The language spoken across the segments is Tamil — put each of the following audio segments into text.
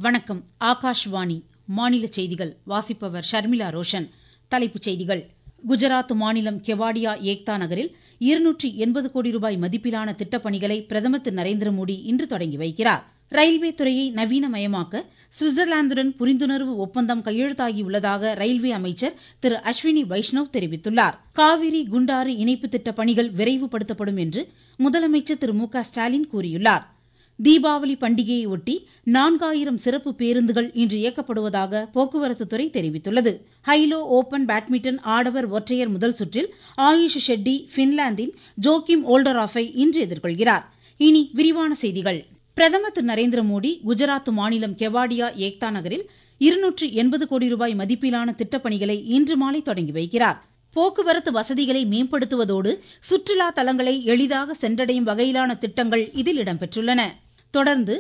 வணக்கம். ஆகாஷ்வாணி மாநில செய்திகள் வாசிப்பவர் ஷர்மிளா ரோஷன். தலைப்புச் செய்திகள். குஜராத் மாநிலம் கெவாடியா ஏக்தா நகரில் 280 கோடி ரூபாய் மதிப்பிலான திட்டப்பணிகளை பிரதமர் திரு நரேந்திரமோடி இன்று தொடங்கி வைக்கிறார். ரயில்வே துறையை நவீனமயமாக்க சுவிட்சர்லாந்துடன் புரிந்துணர்வு ஒப்பந்தம் கையெழுத்தாகியுள்ளதாக ரயில்வே அமைச்சர் திரு அஸ்வினி வைஷ்ணவ் தெரிவித்துள்ளார். காவிரி குண்டாறு இணைப்பு திட்ட பணிகள் விரைவுபடுத்தப்படும் என்று முதலமைச்சர் திரு மு க ஸ்டாலின் கூறியுள்ளார். தீபாவளி பண்டிகையை ஒட்டி 4000 சிறப்பு பேருந்துகள் இன்று இயக்கப்படுவதாக போக்குவரத்து துறை தெரிவித்துள்ளது. ஹைலோ ஓபன் பேட்மிண்டன் ஆடவர் ஒற்றையர் முதல் சுற்றில் ஆயுஷ் ஷெட்டி பின்லாந்தின் ஜோக்கிம் ஓல்டராஃபை இன்று எதிர்கொள்கிறார். இனி விரிவான செய்திகள். பிரதமர் திரு நரேந்திரமோடி குஜராத் மாநிலம் கெவாடியா ஏக்தா நகரில் 280 கோடி ரூபாய் மதிப்பிலான திட்டப்பணிகளை இன்று மாலை தொடங்கி வைக்கிறார். போக்குவரத்து வசதிகளை மேம்படுத்துவதோடு சுற்றுலா தலங்களை எளிதாக சென்றடையும் வகையிலான திட்டங்கள் இதில் இடம்பெற்றுள்ளன. தொடர்ந்து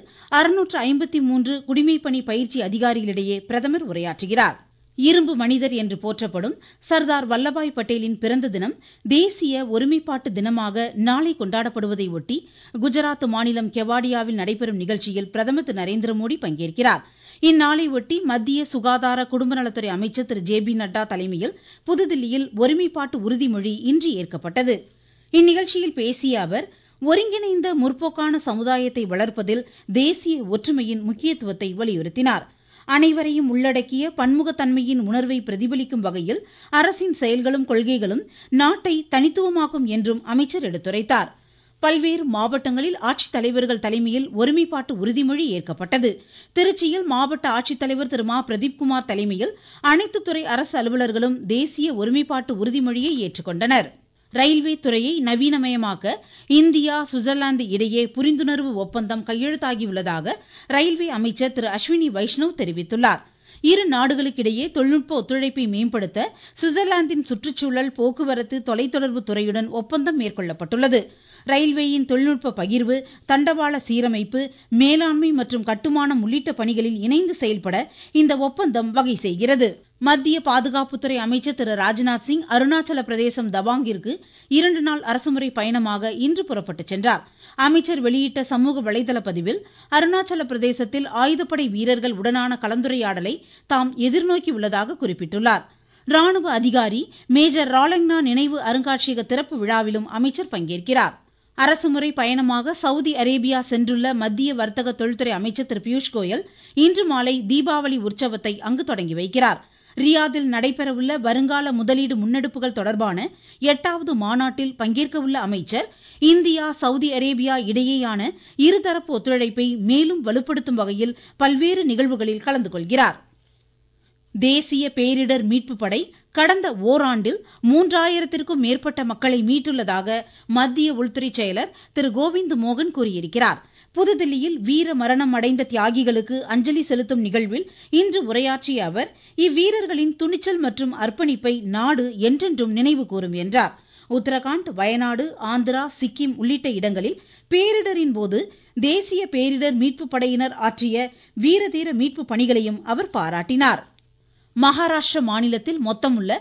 653 குடிமைப்பணி பயிற்சி அதிகாரிகளிடையே பிரதமர் உரையாற்றுகிறார். இரும்பு மனிதர் என்று போற்றப்படும் சர்தார் வல்லபாய் பட்டேலின் பிறந்த தினம் தேசிய ஒருமைப்பாட்டு தினமாக நாளை கொண்டாடப்படுவதை ஒட்டி குஜராத் மாநிலம் கெவாடியாவில் நடைபெறும் நிகழ்ச்சியில் பிரதமர் திரு நரேந்திரமோடி பங்கேற்கிறார். இந்நாளை ஒட்டி மத்திய சுகாதார குடும்பநலத்துறை அமைச்சர் திரு ஜே பி நட்டா தலைமையில் புதுதில்லியில் ஒருமைப்பாட்டு உறுதிமொழி இன்று ஏற்கப்பட்டது. இந்நிகழ்ச்சியில் பேசிய அவர், ஒருங்கிணைந்த முற்போக்கான சமுதாயத்தை வளர்ப்பதில் தேசிய ஒற்றுமையின் முக்கியத்துவத்தை வலியுறுத்தினார். அனைவரையும் உள்ளடக்கிய பன்முகத்தன்மையின் உணர்வை பிரதிபலிக்கும் வகையில் அரசின் செயல்களும் கொள்கைகளும் நாட்டை தனித்துவமாக்கும் என்றும் அமைச்சர் எடுத்துரைத்தார். பல்வேறு மாவட்டங்களில் ஆட்சித்தலைவர்கள் தலைமையில் ஒருமைப்பாட்டு உறுதிமொழி ஏற்கப்பட்டது. திருச்சியில் மாவட்ட ஆட்சித்தலைவர் திரு மா பிரதீப்குமார் தலைமையில் அனைத்து துறை அரசு அலுவலர்களும் தேசிய ஒருமைப்பாட்டு உறுதிமொழியை ஏற்றுக்கொண்டனர். ரயில்வே துறையை நவீனமயமாக்க இந்தியா சுவிட்சர்லாந்து இடையே புரிந்துணர்வு ஒப்பந்தம் கையெழுத்தாகியுள்ளதாக ரயில்வே அமைச்சர் திரு அஸ்வினி வைஷ்ணவ் தெரிவித்துள்ளார். இரு நாடுகளுக்கிடையே தொழில்நுட்ப ஒத்துழைப்பை மேம்படுத்த சுவிட்சர்லாந்தின் சுற்றுச்சூழல், போக்குவரத்து, தொலைத்தொடர்பு துறையுடன் ஒப்பந்தம் மேற்கொள்ளப்பட்டுள்ளது. ரயில்வேயின் தொழில்நுட்ப பகிர்வு, தண்டவாள சீரமைப்பு, மேலாண்மை மற்றும் கட்டுமானம் உள்ளிட்ட பணிகளில் இணைந்து செயல்பட இந்த ஒப்பந்தம் வகை செய்கிறது. மத்திய பாதுகாப்புத்துறை அமைச்சர் திரு ராஜ்நாத் சிங் அருணாச்சல பிரதேசம் தவாங்கிற்கு 2 நாள் அரசுமுறை பயணமாக இன்று புறப்பட்டுச் சென்றார். அமைச்சர் வெளியிட்ட சமூக வலைதள பதிவில், அருணாச்சல பிரதேசத்தில் ஆயுதப்படை வீரர்கள் உடனான கலந்துரையாடலை தாம் எதிர்நோக்கியுள்ளதாக குறிப்பிட்டுள்ளார். ராணுவ அதிகாரி மேஜர் ராலங்னா நினைவு அருங்காட்சியக திறப்பு விழாவிலும் அமைச்சர் பங்கேற்கிறார். அரசுமுறை பயணமாக சவுதி அரேபியா சென்றுள்ள மத்திய வர்த்தக தொழில்துறை அமைச்சர் திரு பியூஷ் கோயல் இன்று மாலை தீபாவளி உற்சவத்தை அங்கு தொடங்கி வைக்கிறார். ரியாதில் நடைபெறவுள்ள வருங்கால முதலீடு முன்னெடுப்புகள் தொடர்பான 8வது மாநாட்டில் பங்கேற்க உள்ள அமைச்சர் இந்தியா சவுதி அரேபியா இடையேயான இருதரப்பு ஒத்துழைப்பை மேலும் வலுப்படுத்தும் வகையில் பல்வேறு நிகழ்வுகளில் கலந்து கொள்கிறார். தேசிய பேரிடர் மீட்பு படை கடந்த ஓராண்டில் 3000த்திற்கும் மேற்பட்ட மக்களை மீட்டுள்ளதாக மத்திய உள்துறை செயலர் திரு கோவிந்த் மோகன் கூறியிருக்கிறார். புதுதில்லியில் வீர மரணம் அடைந்த தியாகிகளுக்கு அஞ்சலி செலுத்தும் நிகழ்வில் இன்று உரையாற்றிய அவர், இவ்வீரர்களின் துணிச்சல் மற்றும் அர்ப்பணிப்பை நாடு என்றென்றும் நினைவு கூறும் என்றார். உத்தரகாண்ட், வயநாடு, ஆந்திரா, சிக்கிம் உள்ளிட்ட இடங்களில் பேரிடரின் போது தேசிய பேரிடர் மீட்பு படையினர் ஆற்றிய வீரதீர மீட்பு பணிகளையும் அவர் பாராட்டினார். மகாராஷ்டிர மாநிலத்தில் மொத்தமுள்ள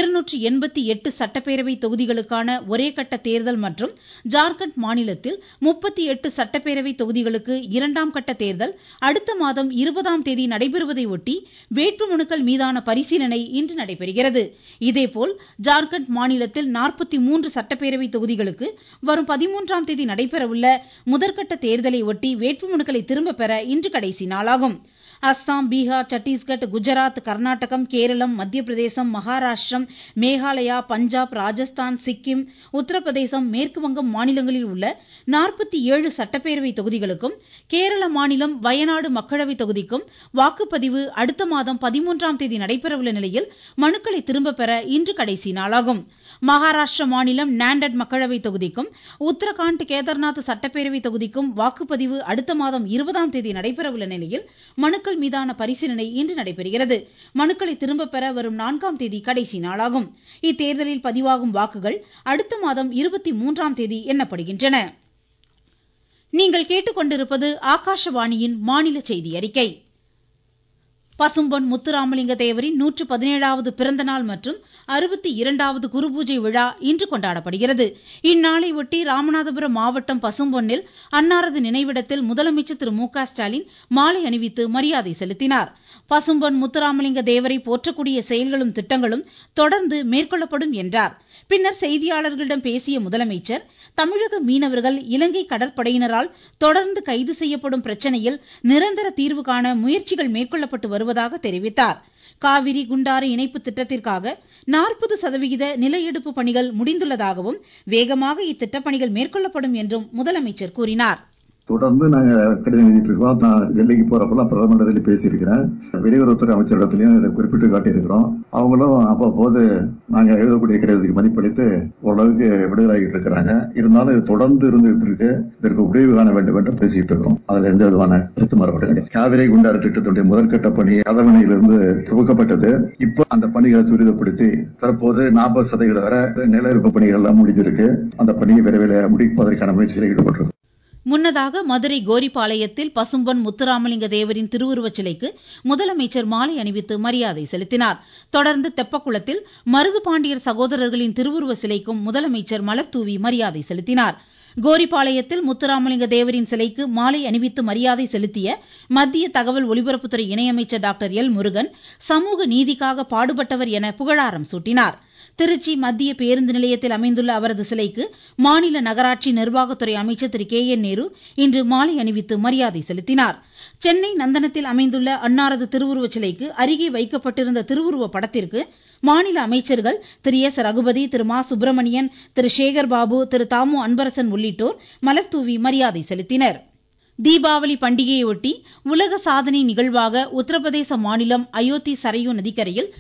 288 சட்டப்பேரவை தொகுதிகளுக்கான ஒரே கட்ட தேர்தல் மற்றும் ஜார்க்கண்ட் மாநிலத்தில் 38 சட்டப்பேரவை தொகுதிகளுக்கு 2ஆம் கட்ட தேர்தல் அடுத்த மாதம் 20ஆம் தேதி நடைபெறுவதை ஒட்டி வேட்புமனுக்கள் மீதான பரிசீலனை இன்று நடைபெறுகிறது. இதேபோல் ஜார்க்கண்ட் மாநிலத்தில் 43 சட்டப்பேரவை தொகுதிகளுக்கு வரும் 13ஆம் தேதி நடைபெறவுள்ள முதற்கட்ட தேர்தலை ஒட்டி வேட்புமனுக்களை திரும்ப பெற இன்று கடைசி நாளாகும். அஸ்ஸாம், பீகார், சத்தீஸ்கட், குஜராத், கர்நாடகம், கேரளம், மத்திய பிரதேசம், மகாராஷ்டிரம், மேகாலயா, பஞ்சாப், ராஜஸ்தான், சிக்கிம், உத்தரப்பிரதேசம், மேற்கு வங்கம் மாநிலங்களில் உள்ள 47 சட்டப்பேரவை தொகுதிகளுக்கும், கேரள மாநிலம் வயநாடு மக்களவை தொகுதிக்கும் வாக்குப்பதிவு அடுத்த மாதம் 13ஆம் தேதி நடைபெறவுள்ள நிலையில் மனுக்களை திரும்ப பெற இன்று கடைசி நாளாகும். மகாராஷ்டிர மாநிலம் நாண்டட் மக்களவை தொகுதிக்கும், உத்தரகாண்ட், கேதார்நாத் சட்டப்பேரவை தொகுதிக்கும் வாக்குப்பதிவு அடுத்த மாதம் 20ஆம் தேதி நடைபெறவுள்ள நிலையில் மனுக்கள் மீதான பரிசீலனை இன்று நடைபெறுகிறது. மனுக்களை திரும்ப பெற வரும் 4ஆம் தேதி கடைசி நாளாகும். இத்தேர்தலில் பதிவாகும் வாக்குகள் அடுத்த மாதம் 23ஆம் தேதி எண்ணப்படுகின்றன. நீங்கள் கேட்டுக்கொண்டிருப்பது ஆகாஷவாணியின் மாநில செய்தி அறிக்கை. பசும்பொன் முத்துராமலிங்க தேவரின் 117வது பிறந்த நாள் மற்றும் 62வது குருபூஜை விழா இன்று கொண்டாடப்படுகிறது. இந்நாளை ஒட்டி ராமநாதபுரம் மாவட்டம் பசும்பொன்னில் அன்னாரது நினைவிடத்தில் முதலமைச்சர் திரு மு க ஸ்டாலின் மாலை அணிவித்து மரியாதை செலுத்தினார். பசும்பொன் முத்துராமலிங்க தேவரை போற்றக்கூடிய செயல்களும் திட்டங்களும் தொடர்ந்து மேற்கொள்ளப்படும் என்றார். பின்னர் செய்தியாளர்களிடம் பேசிய முதலமைச்சர், தமிழக மீனவர்கள் இலங்கை கடற்படையினரால் தொடர்ந்து கைது செய்யப்படும் பிரச்சனையில் நிரந்தர தீர்வு காண முயற்சிகள் மேற்கொள்ளப்பட்டு வருவதாக தெரிவித்தார். காவிரி குண்டாறு இணைப்பு திட்டத்திற்காக 40% நில எடுப்பு பணிகள் முடிந்துள்ளதாகவும் வேகமாக இத்திட்டப்பணிகள் மேற்கொள்ளப்படும் என்றும் முதலமைச்சர் கூறினார். தொடர்ந்து நாங்க கடிதம் எழுதிட்டு இருக்கோம். நான் டெல்லிக்கு போறப்பெல்லாம் பிரதமரிடத்தில் பேசியிருக்கிறேன். வெளியுறவுத்துறை அமைச்சரிடத்திலையும் இதை குறிப்பிட்டு காட்டியிருக்கிறோம். அவங்களும் அவ்வப்போது நாங்க எழுதக்கூடிய கடிதத்துக்கு மதிப்பளித்து ஓரளவுக்கு விடுதலாகிட்டு இருக்கிறாங்க. இருந்தாலும் இது தொடர்ந்து இருந்துகிட்டு இருக்கு. இதற்கு முடிவு காண வேண்டும் என்று பேசிட்டு இருக்கிறோம். அதுல எந்த விதமான கருத்து மாறுபாடு கிடையாது. காவிரி குண்டாறு திட்டத்துடைய முதற்கட்ட பணி கதவணையிலிருந்து துவக்கப்பட்டது. இப்ப அந்த பணிகளை துரிதப்படுத்தி தற்போது 40% வரை நில இருப்பு பணிகள் எல்லாம் முடிஞ்சிருக்கு. அந்த பணியை விரைவில் முடிப்பதற்கான முயற்சியில் ஈடுபட்டிருக்கிறோம். முன்னதாக மதுரை கோரிப்பாளையத்தில் பசும்பொன் முத்துராமலிங்க தேவரின் திருவுருவச் சிலைக்கு முதலமைச்சர் மாலை அணிவித்து மரியாதை செலுத்தினார். தொடர்ந்து தெப்பக்குளத்தில் மருதுபாண்டியர் சகோதரர்களின் திருவுருவ சிலைக்கும் முதலமைச்சர் மலர் தூவி மரியாதை செலுத்தினார். கோரிப்பாளையத்தில் முத்துராமலிங்க தேவரின் சிலைக்கு மாலை அணிவித்து மரியாதை செலுத்திய மத்திய தகவல் ஒலிபரப்புத்துறை இணையமைச்சர் டாக்டர் எல் முருகன் சமூக நீதிக்காக பாடுபட்டவர் என புகழாரம் சூட்டினார். திருச்சி மத்திய பேருந்து நிலையத்தில் அமைந்துள்ள அவரது சிலைக்கு மாநில நகராட்சி நிர்வாகத்துறை அமைச்சர் திரு கே என் நேரு இன்று மாலை அணிவித்து மரியாதை செலுத்தினார். சென்னை நந்தனத்தில் அமைந்துள்ள அன்னாரது திருவுருவச் சிலைக்கு அருகே வைக்கப்பட்டிருந்த திருவுருவ படத்திற்கு மாநில அமைச்சர்கள் திரு எஸ் ரகுபதி, திரு மா சுப்பிரமணியன், திரு சேகர் பாபு, திரு தாமு அன்பரசன் உள்ளிட்டோர் மலர்தூவி மரியாதை செலுத்தினர். தீபாவளி பண்டிகையொட்டி உலக சாதனை நிகழ்வாக உத்தரப்பிரதேச மாநிலம் அயோத்தி சரையூ நதிக்கரையில்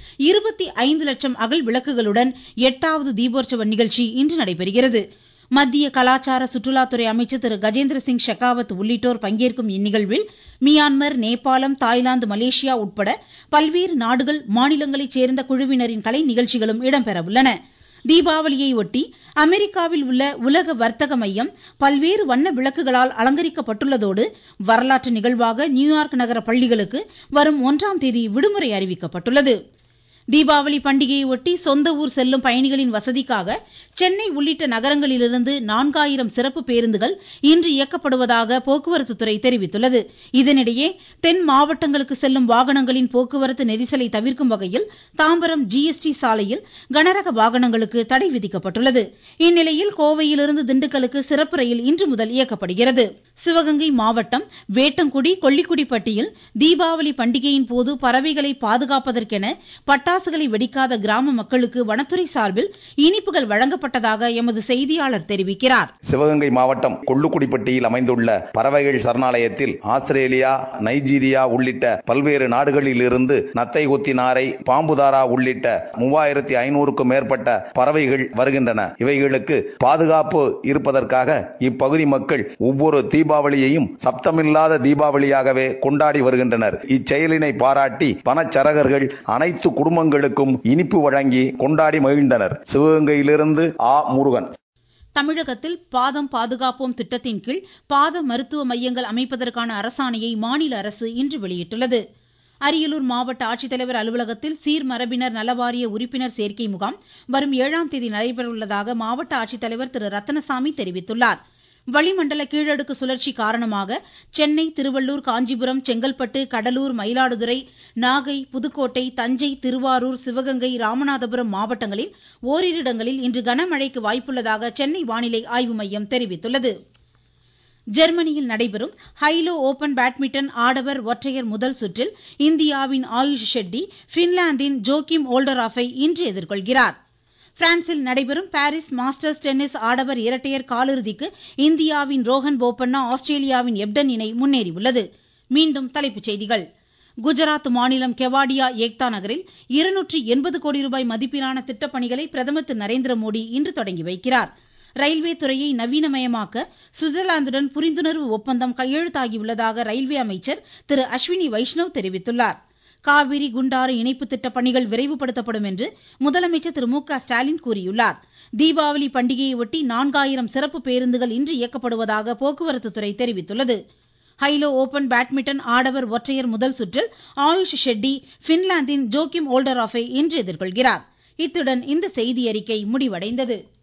25 லட்சம் அகல் விளக்குகளுடன் 8வது தீபோற்சவ நிகழ்ச்சி இன்று நடைபெறுகிறது. மத்திய கலாச்சார சுற்றுலாத்துறை அமைச்சர் திரு கஜேந்திர சிங் ஷெகாவத் உள்ளிட்டோர் பங்கேற்கும் இந்நிகழ்வில் மியான்மர், நேபாளம், தாய்லாந்து, மலேசியா உட்பட பல்வேறு நாடுகள், மாநிலங்களைச் சேர்ந்த குழுவினரின் கலை நிகழ்ச்சிகளும் இடம்பெற உள்ளன. தீபாவளியை ஒட்டி அமெரிக்காவில் உள்ள உலக வர்த்தக மையம் பல்வேறு வண்ண விளக்குகளால் அலங்கரிக்கப்பட்டுள்ளதோடு வரலாற்று நிகழ்வாக நியூயார்க் நகர பள்ளிகளுக்கு வரும் 1ஆம் தேதி விடுமுறை அறிவிக்கப்பட்டுள்ளது. தீபாவளி பண்டிகையை ஒட்டி சொந்த ஊர் செல்லும் பயணிகளின் வசதிக்காக சென்னை உள்ளிட்ட நகரங்களிலிருந்து 4000 சிறப்பு பேருந்துகள் இன்று இயக்கப்படுவதாக போக்குவரத்து துறை தெரிவித்துள்ளது. இதனிடையே தென் மாவட்டங்களுக்கு செல்லும் வாகனங்களின் போக்குவரத்து நெரிசலை தவிர்க்கும் வகையில் தாம்பரம் ஜிஎஸ்டி சாலையில் கனரக வாகனங்களுக்கு தடை விதிக்கப்பட்டுள்ளது. இந்நிலையில் கோவையிலிருந்து திண்டுக்கலுக்கு சிறப்பு ரயில் இன்று முதல் இயக்கப்படுகிறது. சிவகங்கை மாவட்டம் வேட்டங்குடி, கொல்லிக்குடிப்பட்டியில் தீபாவளி பண்டிகையின் போது பறவைகளை பாதுகாப்பதற்கென பட்டாசுகளை வெடிக்காத கிராம மக்களுக்கு வனத்துறை சார்பில் இனிப்புகள் வழங்கப்பட்டதாக எமது செய்தியாளர் தெரிவிக்கிறார். சிவகங்கை மாவட்டம் கொல்லுக்குடிப்பட்டியில் அமைந்துள்ள பறவைகள் சரணாலயத்தில் ஆஸ்திரேலியா, நைஜீரியா உள்ளிட்ட பல்வேறு நாடுகளில் இருந்து நத்தை கொத்தி நாரை, பாம்புதாரா உள்ளிட்ட 3500க்கும் மேற்பட்ட பறவைகள் வருகின்றன. இவைகளுக்கு பாதுகாப்பு இருப்பதற்காக இப்பகுதி மக்கள் ஒவ்வொரு தீபாவளியையும் சப்தமில்லாத தீபாவளியாகவே கொண்டாடி வருகின்றனர். இச்செயலினை பாராட்டி வனச்சரகர்கள் அனைத்து குடும்பங்களுக்கும் இனிப்பு வழங்கி கொண்டாடி மகிழ்ந்தனர். சிவகங்கையிலிருந்து ஆ முருகன். தமிழகத்தில் பாதம் பாதுகாப்போம் திட்டத்தின் கீழ் பாத மருத்துவ மையங்கள் அமைப்பதற்கான அரசாணையை மாநில அரசு இன்று வெளியிட்டுள்ளது. அரியலூர் மாவட்ட ஆட்சித்தலைவர் அலுவலகத்தில் சீர்மரபினர் நலவாரிய உறுப்பினர் சேர்க்கை முகாம் வரும் 7ஆம் தேதி நடைபெறவுள்ளதாக மாவட்ட ஆட்சித்தலைவர் திரு ரத்தனசாமி தெரிவித்துள்ளார். வளிமண்டல கீழடுக்கு சுழற்சி காரணமாக சென்னை, திருவள்ளூர், காஞ்சிபுரம், செங்கல்பட்டு, கடலூர், மயிலாடுதுறை, நாகை, புதுக்கோட்டை, தஞ்சை, திருவாரூர், சிவகங்கை, ராமநாதபுரம் மாவட்டங்களில் ஓரிரு இடங்களில் இன்று கனமழைக்கு வாய்ப்புள்ளதாக சென்னை வானிலை ஆய்வு மையம் தெரிவித்துள்ளது. ஜெர்மனியில் நடைபெறும் ஹைலோ ஓபன் பேட்மிண்டன் ஆடவர் ஒற்றையர் முதல் சுற்றில் இந்தியாவின் ஆயுஷ் ஷெட்டி பின்லாந்தின் ஜோகிம் ஓல்டராஃபை இன்று எதிர்கொள்கிறார். பிரான்சில் நடைபெறும் பாரிஸ் மாஸ்டர்ஸ் டென்னிஸ் ஆடவர் இரட்டையர் காலிறுதிக்கு இந்தியாவின் ரோஹன் போபண்ணா, ஆஸ்திரேலியாவின் எப்டன் இணை முன்னேறியுள்ளது. மீண்டும் தலைப்புச் செய்திகள். குஜராத் மாநிலம் கெவாடியா ஏக்தா நகரில் 280 கோடி ரூபாய் மதிப்பிலான திட்டப்பணிகளை பிரதமர் திரு நரேந்திர மோடி இன்று தொடங்கி வைக்கிறார். ரயில்வே துறையை நவீனமயமாக்க சுவிட்சர்லாந்துடன் புரிந்துணர்வு ஒப்பந்தம் கையெழுத்தாகியுள்ளதாக ரயில்வே அமைச்சர் திரு அஸ்வினி வைஷ்ணவ் தெரிவித்துள்ளார். காவிரி குண்டாறு இணைப்பு திட்ட பணிகள் விரைவுபடுத்தப்படும் என்று முதலமைச்சர் திரு மு க ஸ்டாலின் கூறியுள்ளார். தீபாவளி பண்டிகையை ஒட்டி 4000 சிறப்பு பேருந்துகள் இன்று இயக்கப்படுவதாக போக்குவரத்து துறை தெரிவித்துள்ளது. ஹைலோ ஓபன் பேட்மிண்டன் ஆடவர் ஒற்றையர் முதல் சுற்றில் ஆயுஷ் ஷெட்டி பின்லாந்தின் ஜோக்கிம் ஓல்டராஃபை இன்று எதிர்கொள்கிறார். இத்துடன் இந்த செய்தியறிக்கை முடிவடைந்தது.